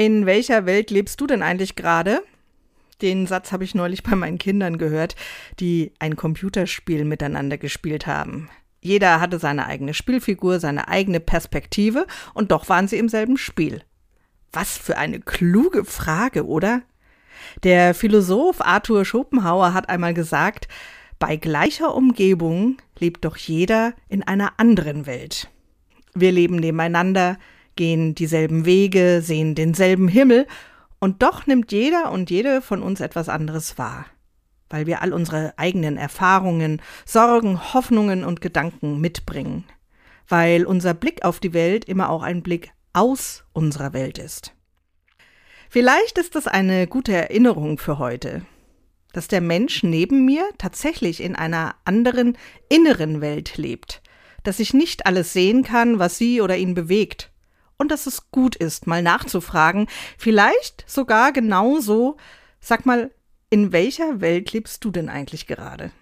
In welcher Welt lebst du denn eigentlich gerade? Den Satz habe ich neulich bei meinen Kindern gehört, die ein Computerspiel miteinander gespielt haben. Jeder hatte seine eigene Spielfigur, seine eigene Perspektive und doch waren sie im selben Spiel. Was für eine kluge Frage, oder? Der Philosoph Arthur Schopenhauer hat einmal gesagt, bei gleicher Umgebung lebt doch jeder in einer anderen Welt. Wir leben nebeneinander, gehen dieselben Wege, sehen denselben Himmel und doch nimmt jeder und jede von uns etwas anderes wahr, weil wir all unsere eigenen Erfahrungen, Sorgen, Hoffnungen und Gedanken mitbringen, weil unser Blick auf die Welt immer auch ein Blick aus unserer Welt ist. Vielleicht ist das eine gute Erinnerung für heute, dass der Mensch neben mir tatsächlich in einer anderen inneren Welt lebt, dass ich nicht alles sehen kann, was sie oder ihn bewegt. Und dass es gut ist, mal nachzufragen, vielleicht sogar genauso, sag mal, in welcher Welt lebst du denn eigentlich gerade?